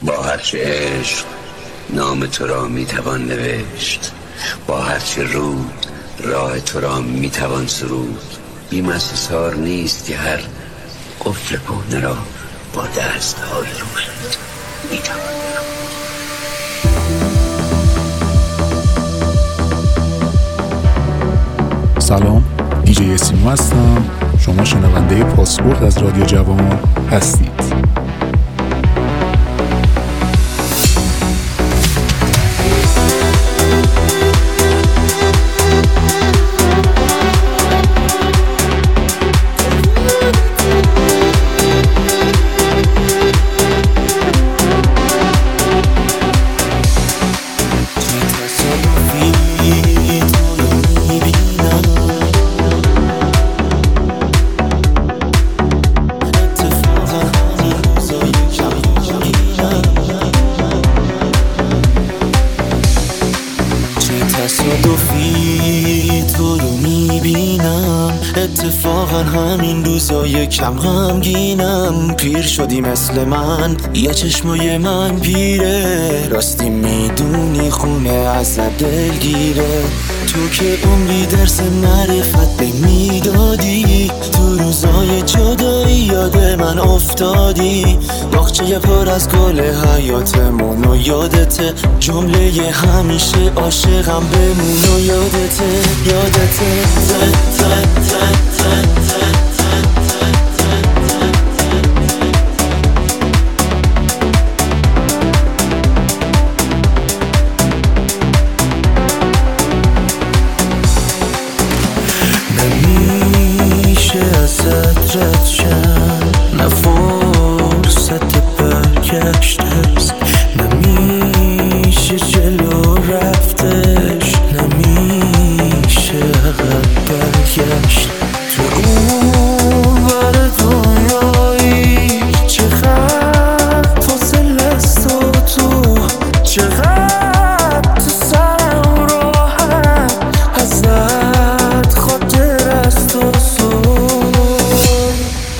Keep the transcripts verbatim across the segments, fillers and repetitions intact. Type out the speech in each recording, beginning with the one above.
با هرچه عشق نام تو را میتوان نوشت، با هرچه رود راه تو را میتوان سرود. بیم از حصار نیست که هر قفل کهنه را با دستهای روشن میتوان برود. سلام، دیجی سیمو هستم. شما شنونده پاسپورت از رادیو جوان هستید. تصادفی تو رو میبینم، اتفاقا همین روزای کم غمگینم. پیر شدی مثل من، یه چشمای من پیره، راستی میدونی خونه از دلگیره. تو که عمری درس معرفت به میدادی، تو روزای جدایی یاد من افتادی. باغچه پر از گل حیاتمون و یادته، جمله همیشه عاشقم بمون و یادته یادته ته ته ته ته ته. نمیشه ازت رد شم، نه فرصت برگشت هست، نمیشه جلو رفتش، نمیشه عقب برگشت. تو اون ور دنیایی چقدر فاصله است و تو چقدر تو سرم راحت، ازت خاطر است و سر.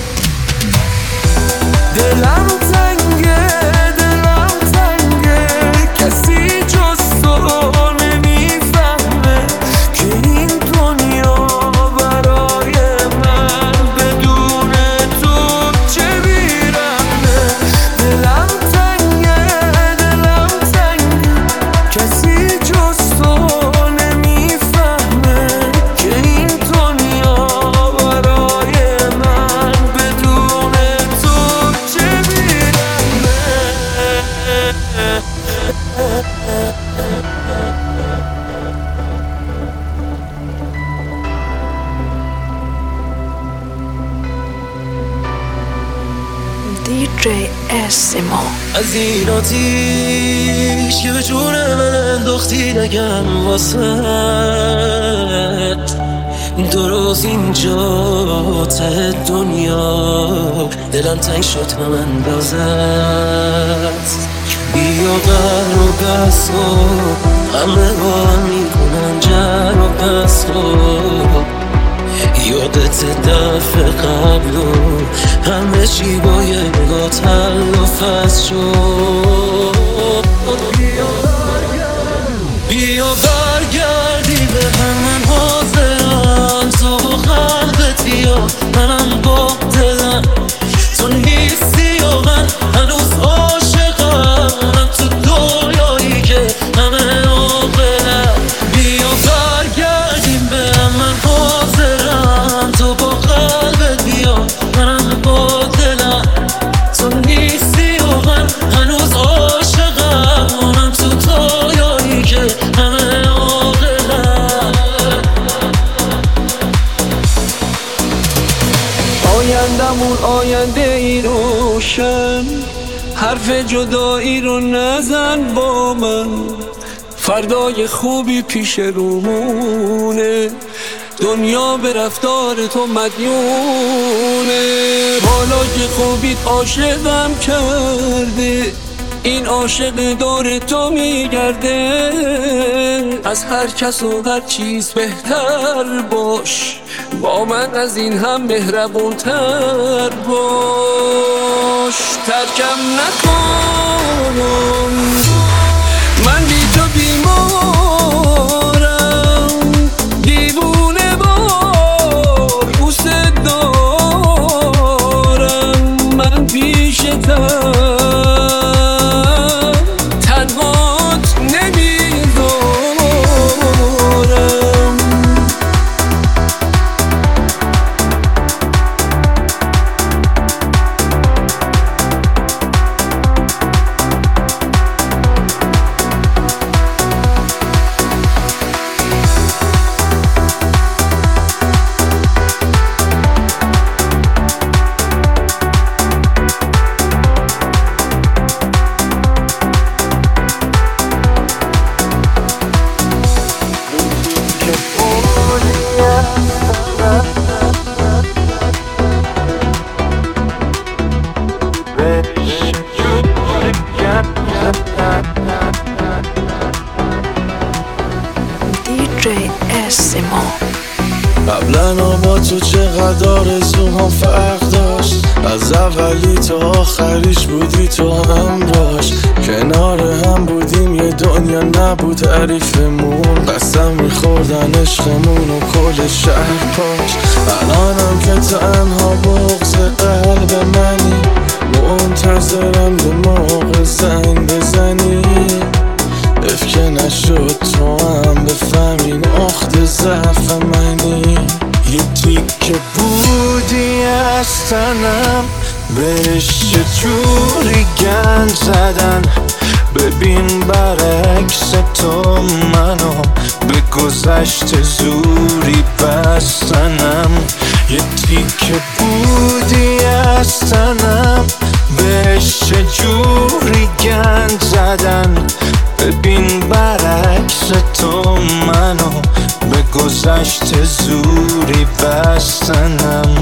دلم تنگه دلم تنگه، کسی جز تو نمیفهمه که این دنیا برای من بدون تو چه بیرمه. دلم تنگه دلم تنگه، کسی جز تو نمیفهمه که این دنیا برای من بدون تو چه بیرمه. دیجی سیمو از این آتیش که به جون من انداختی نگم واسه درست اینجا ته دنیا، دلم تنگ شد هم اندازت. بیا قهر و بس و همه با هم میکنن جر و بس و یادت دفعه قبل و همه چی با یه نگاه تل و فصل شد. بیا برگرد بیا برگردی به هم، من حاضرم تو قلبت بیا، منم با دلم تو نیستی و من هنوز عاشقم، من تو دنیایی که همه عاقلم. بیا برگردیم به هم، من حاضرم تو با قلبت بیا، منم با دلم تو نیستی و من هنوز عاشقم، من تو دنیایی که همه عاقلم. آیندمون آینده ای روشن، حرف جدایی رو نزن با من، فردای خوبی پیش رومونه، دنیا به رفتار تو مدیونه. حالا که خوبیت عاشقم کرده، این عاشق دور تو میگرده، از هر کس و هر چیز بهتر باش، با من از این هم مهربونتر باش. ترکم نکن من بی تو بیمارم، دیوونه بار دوست دارم. من پیشتم تنهات نمیذارم. قبلا با تو چقدر آرزوهام فرق داشت، از اولی تا آخریش بودی تو همراش. کنار هم بودیم یه دنیا نبود تعریفمون، قسم میخوردن عشقمون و کل شهر پاش. الانم که تنها بغض قلب منی، منتظرم به موقع زنگ بزنی. اف که نشد تو هم بفهمین اخت ضعف منی. یه تیکه بودی از تنم، بهش چجوری گند زدن. ببین برعکس تو منو به گذشت زوری بستنم. یه تیکه بودی از تنم، بهش چجوری گند زدن. ببین برعکس تو منو به گذشت زوری بستنم.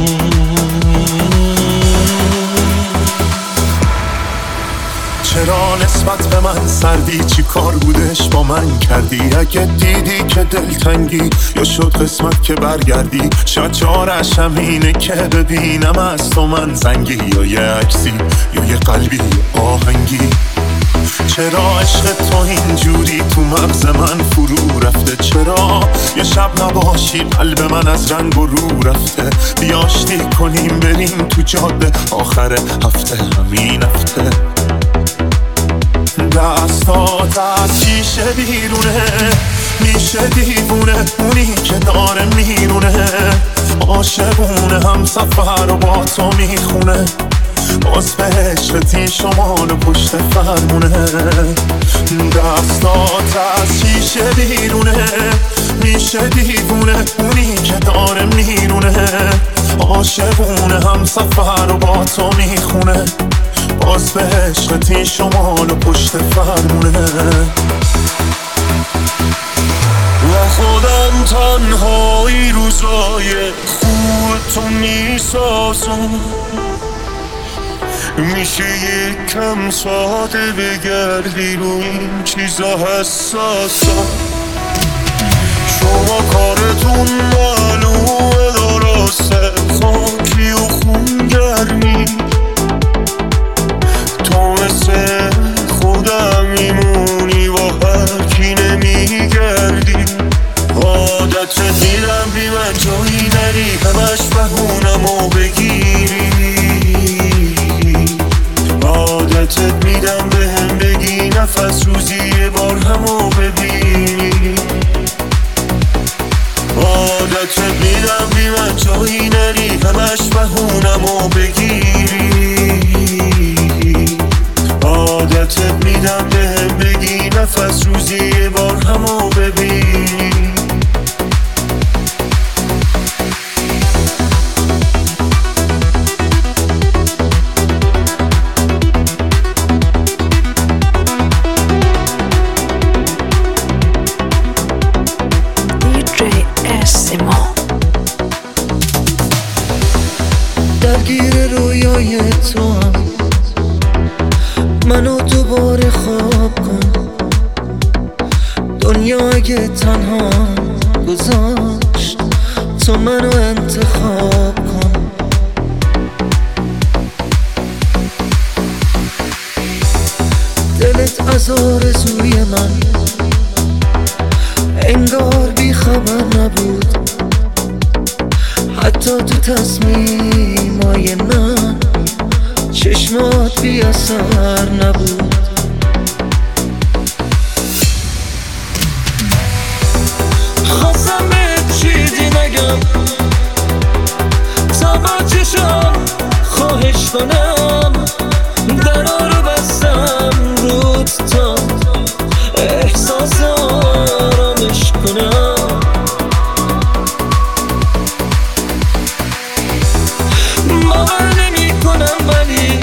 چرا نسبت به من سردی؟ چی کار بودش با من کردی؟ اگه دیدی که دلتنگی یا شد قسمت که برگردی، شاید چارش همینه که ببینم از تو من زنگی، یا یه عکسی یا یه قلبی آهنگی. چرا عشق تو اینجوری تو مغز من فرو رفته؟ چرا یه شب نباشی قلب من از رنگ و رو رفته؟ بیاشتی کنیم بریم تو جاده آخر هفته، همین هفته. دستات از شیشه بیرونه، میشه دیوونه اونی که داره میرونه. عاشقونه هم سفر رو با تو میخونه، باز به عشقتی شمال و پشت فرمونه. دستات از شیشه بیرونه، میشه دیوونه اونی که داره میرونه. عاشقونه هم سفر رو با تو میخونه، باز به عشقتی شمال و پشت فرمونه. و خودم تنهایی روزای خوب تو میسازم. میشه یک کم ساده بگردی رو این چیزا حساسم. شما کارتون معلومه درسته، خاکی و خونگرمی. تو مثل خودم میمونی و هر کی نمیگردی. عادت میرم بی من جایی نری، همش بهونم و بگیری. عادتت میدم به هم بگی نفس روزی یه بار همو ببینی. عادتت میدم بی من جایی نری، همش بهونم و بگیری. عادتت میدم به هم بگی نفس روزی یه بار همو ببینی. درگیر رویای تو هم منو دوباره خواب کن. دنیا اگه تنها گذاشت تو منو انتخاب کن. از آرزوی من، انگار بی خبر نبود، حتی تو تصمیمای من چشمات بی اثر نبود. خواستم به چیزی نگم تا با چشم خواهش کنم، درا رو بستم رود تا احساس آرامش کنم. باور نمی کنم ولی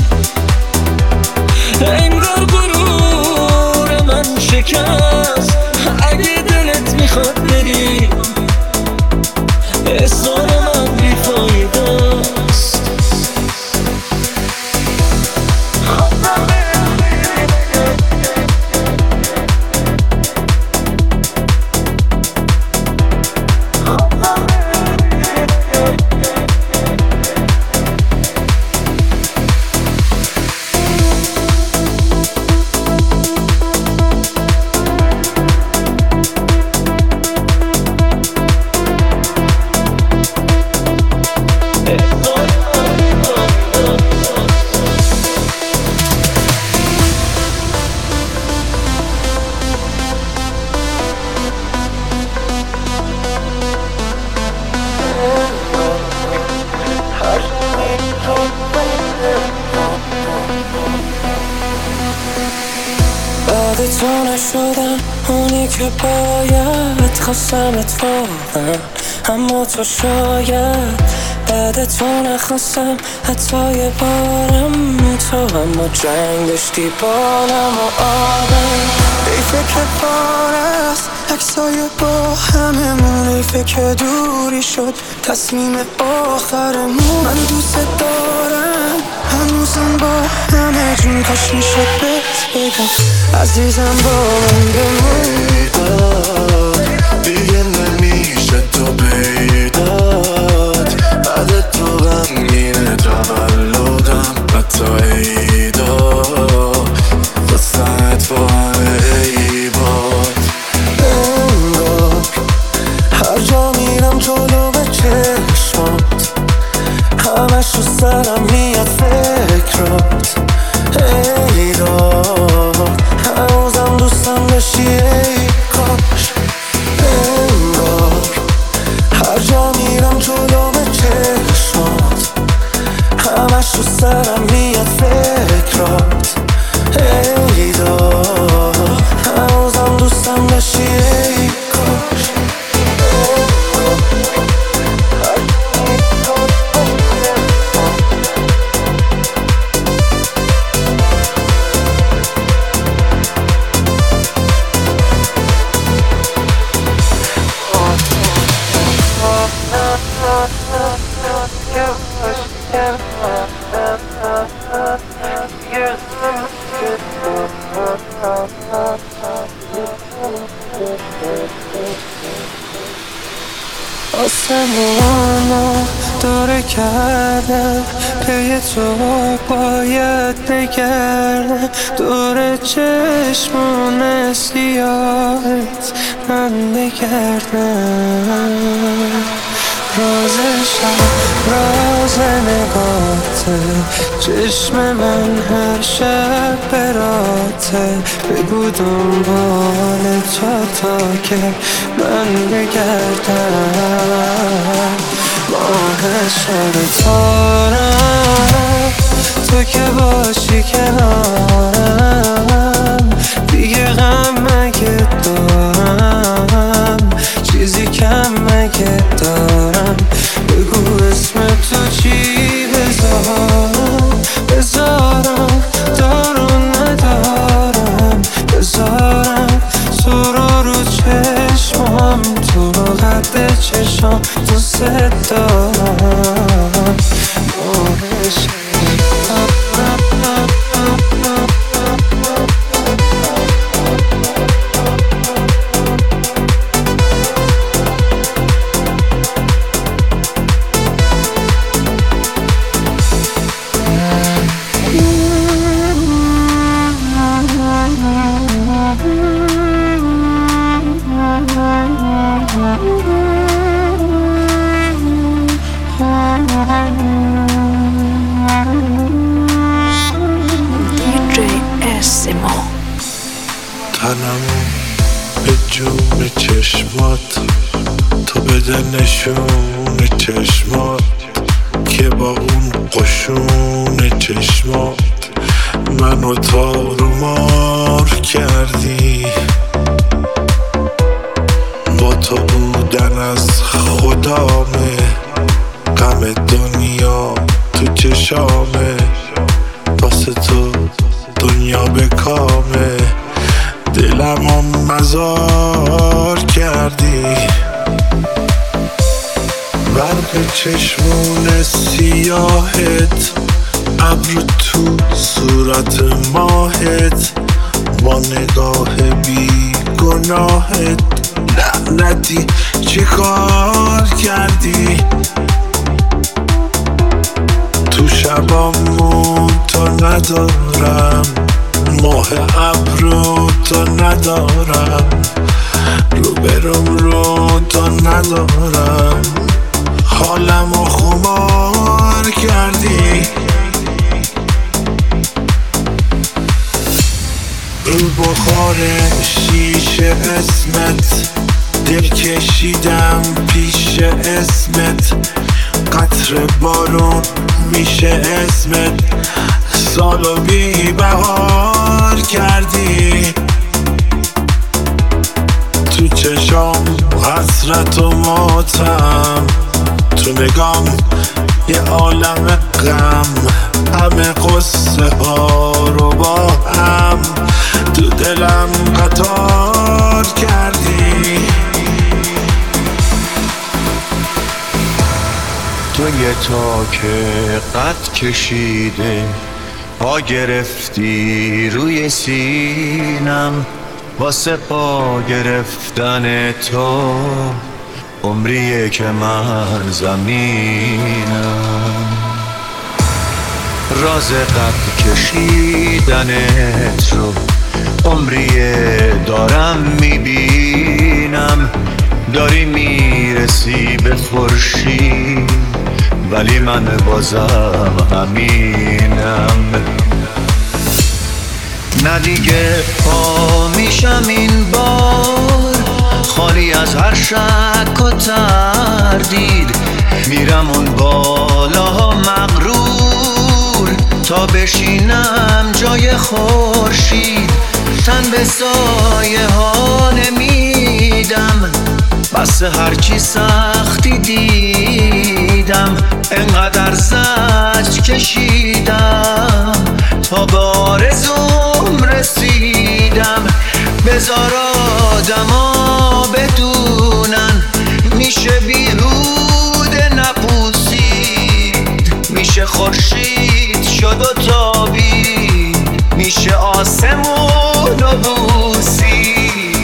انگار غرور من شکست. اگه دلت میخواد بری اصرار من بیفایده است. بعد تو نشدم اونی که باید، خواستم اتفاقا اما تو شاید. بعد تو نخواستم حتی یه بارم تو، اما جنگ داشتی بالم و آبم. حیفه که بار است عکسای با هممون، حیفه که دوری شد تصمیم آخرمون. من دوست دارم هنوزم با همه جون، کاش میشد بهت بگم عزیزم با من بمون. دیگه نمیشه تو پیدات، بعد تو غمگینه تولدم حتی عیدا، خواستمت با همه عیبات. انگار هر جا میرم جلو به چشمات، همش رو سرم میاد فکرات. ای داد هنوزم دوستم داشتی ای کاش. انگار هر جا میرم جلو به چشمات، همش رو سرم میاد فکرات. ای داد هنوزم دوستم داشتی ای کاش. آسمونو دوره کردم، پی تو باید بگردم. دور چشمون سیاهت من بگردم. راز شب راز نگاته، چشم من هر شب براته. بگو دنبال تو تا که من بگردم. ماه شب تارم تو که باشی کنارم، دیگه غم مگه دارم، چیزی کم مگه دارم. بگو اسم تو چی بذارم، بذارم دارم ندارم، بذارم تو رو رو چشمم، تو رو قد چشم دوست دارم. ماه شب ما. تنمو به جون چشمات، تو بده نشون چشمات که با اون قشون چشمات منو تار و مار کردی. با تو بودن از خدامه، غم دنیا تو چشامه، واسه تو دنیا به کامه، دلمو مزار کردی. برق چشمون سیاهت، ابرو تو صورت ماهت، با نگاه بی گناهت لعنتی چی کار کردی. تو شبامون تو ندارم، ماه ابرو تو ندارم، رو برم رو تو ندارم، حالمو خمار کردی. رو بخار شیشه اسمت دل کشیدم پیش اسمت، قطر بارون میشه اسمت، سالو بی بهار کردی. تو چشام حسرت و ماتم، تو نگام یه عالم غم، همه قصه ها رو با هم تو دلم قطار کردی. تو یه تاک قد کشیده پا گرفتی روی سینم، واسه پا گرفتن تو عمریه که من زمینم. راز قد کشیدنت رو عمریه دارم میبینم، داری میرسی به خورشید ولی من بازم همینم. نه دیگه پا میشم این بار خالی از هر شک و تردید، میرم اون بالا مغرور تا بشینم جای خورشید. تن به سایه ها نمیدم، بس هرچی سختی دیدم، انقدر زجر کشیدم تا به آرزوم رسیدم. بذار آدما بدونن میشه بیهوده نپوسید، میشه خورشید شد و تابید، میشه آسمون و بوسید.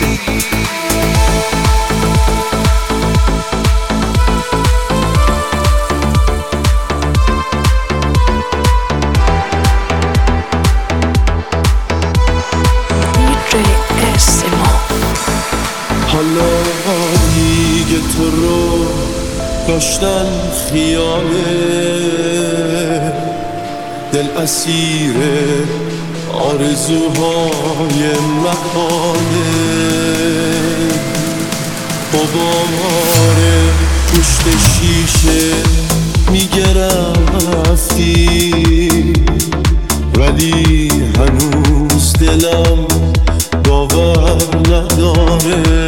حالا دیگه تو رو داشتن خیاله، دل اسیر آرزوهای محاله، غبار پشت شیشه میگرفتی، ولی هنوز دلم باور نداره.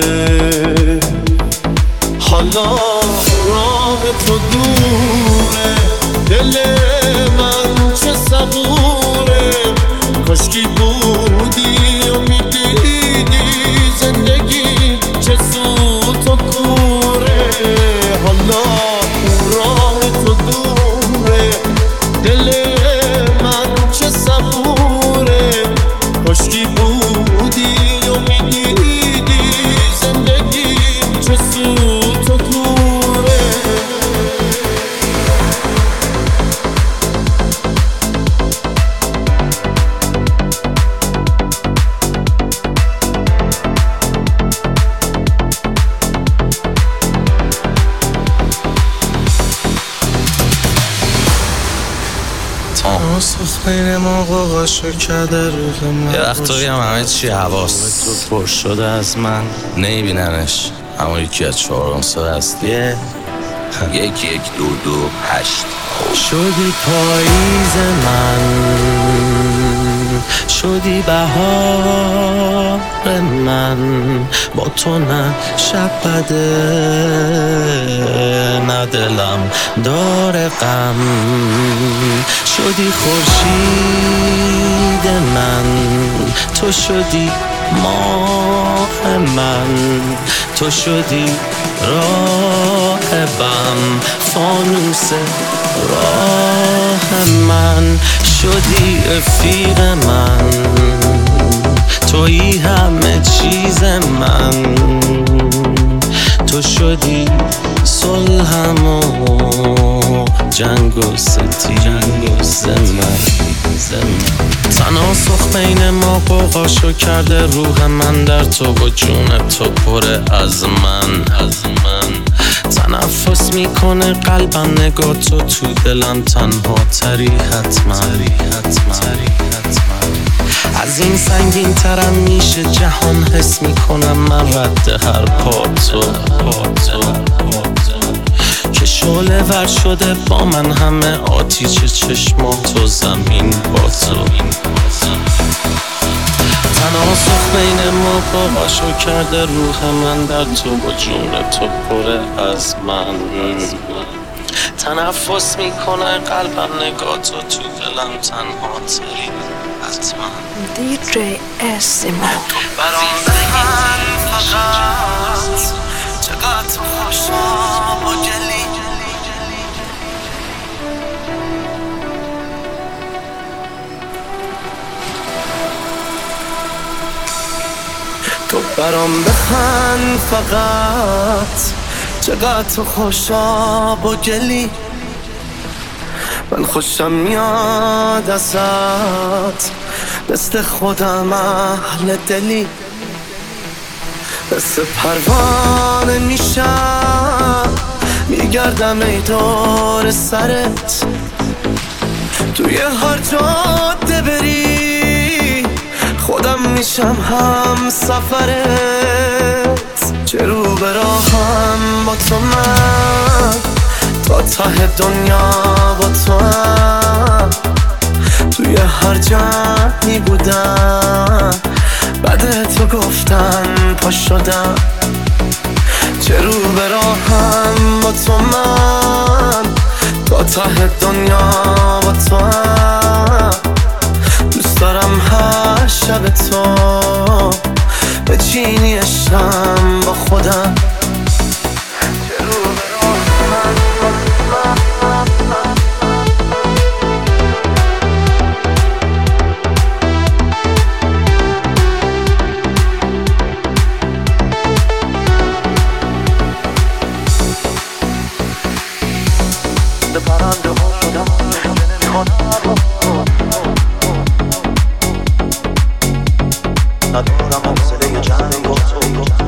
حالا راه تو دوره، دل من چه صبوره، کاشکی بودی و میدیدی زندگی چه سوت و کوره. حالا راه تو دوره، دل من چه صبوره، کاشکی بودی و میدیدی زندگی چه سوت و کوره. سوخت بین ما قوقاشو کرده روح من. یه وقتایی هم همه چی حواس تو پر شده از من نمیبیننش، اما یکی از چهارم سال هستیه. یک یک دو دو هشت شدی پاییز من، شدی بهار من، با تو نه شب بده نه دلم داره غم. شدی خورشید من، تو شدی ماه من، تو شدی راه بم، فانوس راه من. شدی رفیق من، تویی همه چیز من، تو شدی صلحم و جنگ و ستیز من. تناسخ بین ما قوقاشو کرده روح من، در تو و جون تو پره از من. تنفس میکنه قلبم نگاه تو تو دلم تنها تری حتما. از این سنگین ترم میشه جهان، حس میکنم من رد هر پاتو که شعله ور شده با من، همه آتیش چشمات و زمین با تو. تناسخ بین ما قوقاشو کرده روح من، در تو و جون تو پره از من. تنفس میکنه قلبم نگاه تو تو دلم تنها تری حتما. دی جی اسیما برام بخن فقط چقدر خوشم و گلی. تو برام بخن فقط چقدر خوشم و گلی. من خوشم میاد ازت، مثل خودم اهل دلی. مثل پروانه میشم میگردم ای دور سرت، توی هر جاده بری خودم میشم هم سفرت. چه رو به راهم با تو من، تا ته دنیا با تو هم. توی هر جمعی بودم بعد تو گفتن پا شدم. چه رو به راهم با تو من، تا ته دنیا با تو هم. دوست دارم هر شب تو بچینی عشقم با خودم. ندارم حوصله جنگ با تو.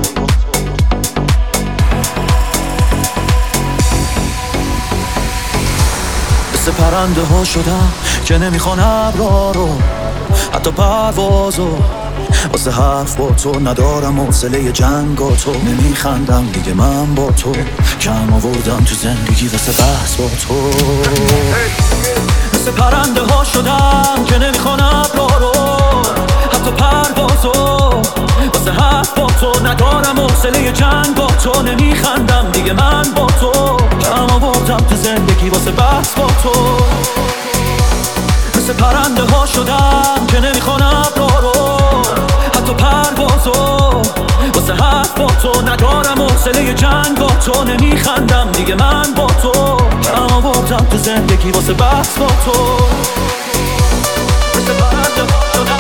مثل پرنده ها شدم که نمیخوان ابرا رو، حتی پروازو. واسه حرف با تو ندارم حوصله جنگ با تو. نمیخندم دیگه من با تو، کم آوردم تو زندگی واسه بحث با تو. مثل پرنده ها شدم که نمیخوان ابرا رو، حتی پروازو. واسه حرف با تو ندارم حوصله جنگ با تو. نمیخندم دیگه من با تو، کم آوردم تو زندگی واسه بحث با تو. مثل پرنده ها شدم که نمیخوان ابرا رو، حتی پروازو. واسه حرف با تو ندارم حوصله جنگ با تو. نمیخندم دیگه من با تو، کم آوردم تو زندگی واسه بحث با تو. مثل پرنده ها شدم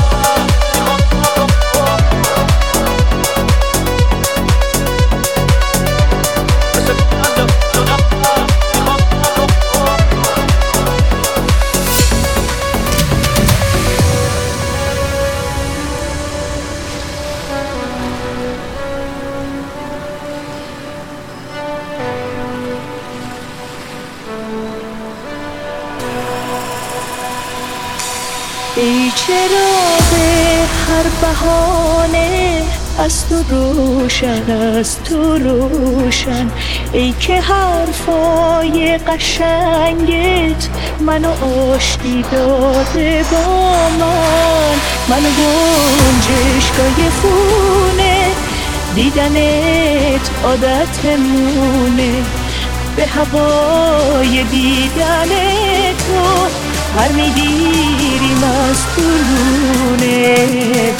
ای چراغ هر بهانه از تو روشن، از تو روشن، ای که حرفای قشنگت منو آشتی داده با من، منو گنجشگاه خونه دیدنت عادتمونه، به هوای دیدن تو پر میگیریم از طولونه.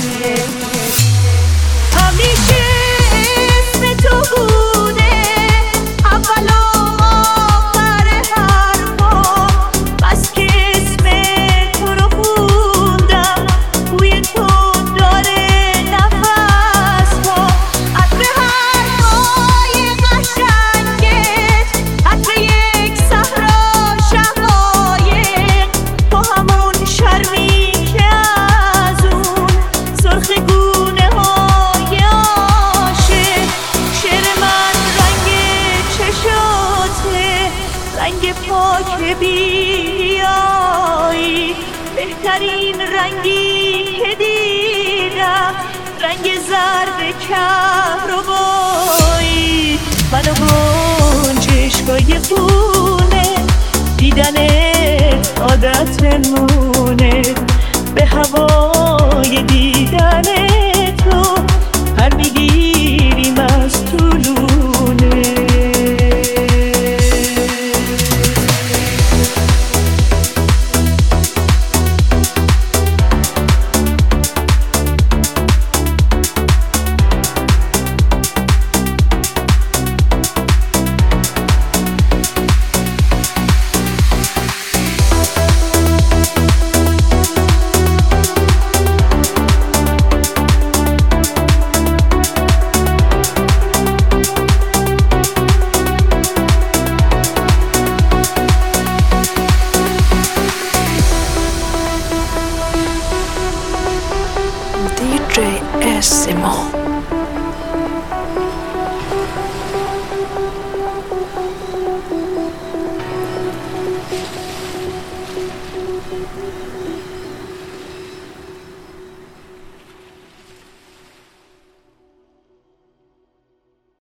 همیشه اسم تو بوده اول و آخر حرفا، بس که اسم تو رو خوندم بوی تو داره نفس ها، عطر حرفای قشنگت، عطر یک صحرا شقایق، تو همون شرمی که از اون سرخ گونه های عاشق، شعر من رنگ چشاته، رنگ پاک بیایی، بهترین رنگی که دیدم، رنگ زرد کهربایی، منو گنجشگاه خونه دیدنت عادتمونه.